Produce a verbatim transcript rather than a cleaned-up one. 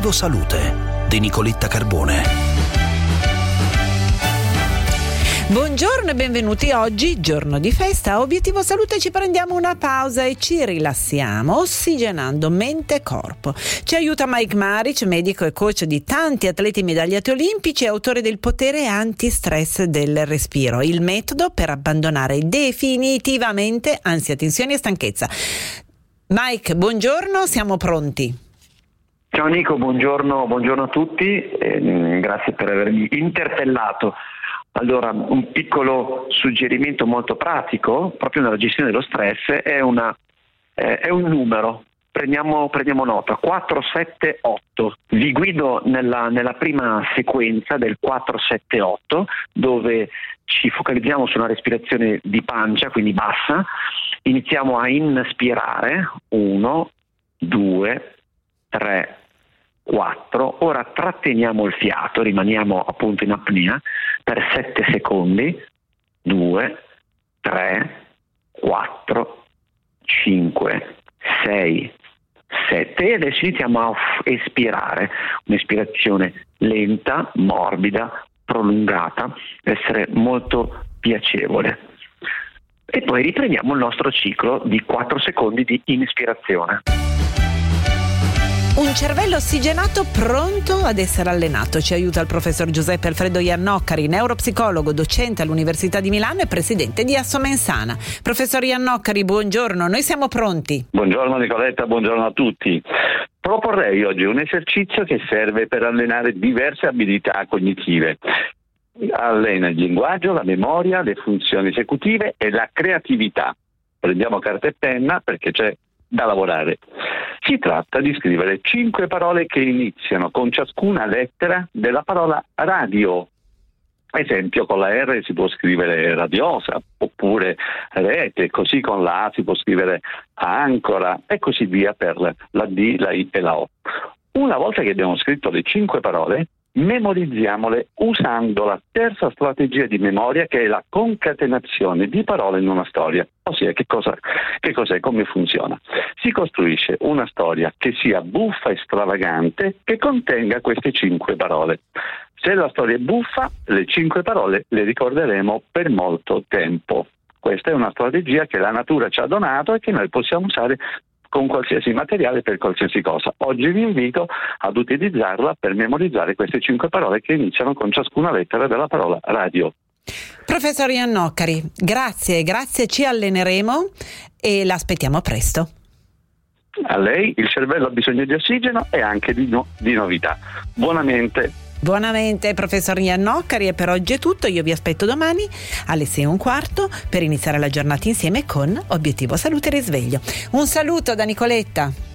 Obiettivo Salute di Nicoletta Carbone. Buongiorno e benvenuti. Oggi, giorno di festa, a Obiettivo Salute ci prendiamo una pausa e ci rilassiamo ossigenando mente e corpo. Ci aiuta Mike Maric, medico e coach di tanti atleti medagliati olimpici e autore del potere anti-stress del respiro, il metodo per abbandonare definitivamente ansia, tensione e stanchezza. Mike, buongiorno, siamo pronti. Ciao Nico, buongiorno, buongiorno a tutti, eh, grazie per avermi interpellato. Allora, un piccolo suggerimento molto pratico, proprio nella gestione dello stress, è, una, eh, è un numero, prendiamo, prendiamo nota, quattro sette otto. Vi guido nella, nella prima sequenza del quattro sette otto, dove ci focalizziamo su una respirazione di pancia, quindi bassa, iniziamo a inspirare, uno, due, tre, quattro, ora tratteniamo il fiato, rimaniamo appunto in apnea per sette secondi, due, tre, quattro, cinque, sei, sette e adesso iniziamo a espirare, un'espirazione lenta, morbida, prolungata, deve essere molto piacevole. E poi riprendiamo il nostro ciclo di quattro secondi di inspirazione. Un cervello ossigenato pronto ad essere allenato. Ci aiuta il professor Giuseppe Alfredo Iannoccari, neuropsicologo, docente all'Università di Milano e presidente di Assomensana. Professor Iannoccari, buongiorno, noi siamo pronti. Buongiorno Nicoletta, buongiorno a tutti. Proporrei oggi un esercizio che serve per allenare diverse abilità cognitive. Allena il linguaggio, la memoria, le funzioni esecutive e la creatività. Prendiamo carta e penna perché c'è da lavorare. Si tratta di scrivere cinque parole che iniziano con ciascuna lettera della parola radio. Esempio, con la R si può scrivere radiosa, oppure rete, così con la A si può scrivere ancora e così via per la D, la I e la O. Una volta che abbiamo scritto le cinque parole, memorizziamole usando la terza strategia di memoria, che è la concatenazione di parole in una storia. Ossia, che cosa, che cos'è, come funziona? Si costruisce una storia che sia buffa e stravagante, che contenga queste cinque parole. Se la storia è buffa, le cinque parole le ricorderemo per molto tempo. Questa è una strategia che la natura ci ha donato e che noi possiamo usare con qualsiasi materiale per qualsiasi cosa. Oggi vi invito ad utilizzarla per memorizzare queste cinque parole che iniziano con ciascuna lettera della parola radio. Professor Iannoccari, grazie, grazie, ci alleneremo e l'aspettiamo presto. A lei, il cervello ha bisogno di ossigeno e anche di, no- di novità. Buonamente. Buonamente, professor Iannoccari, e per oggi è tutto. Io vi aspetto domani alle sei e un quarto per iniziare la giornata insieme con Obiettivo Salute Risveglio. Un saluto da Nicoletta.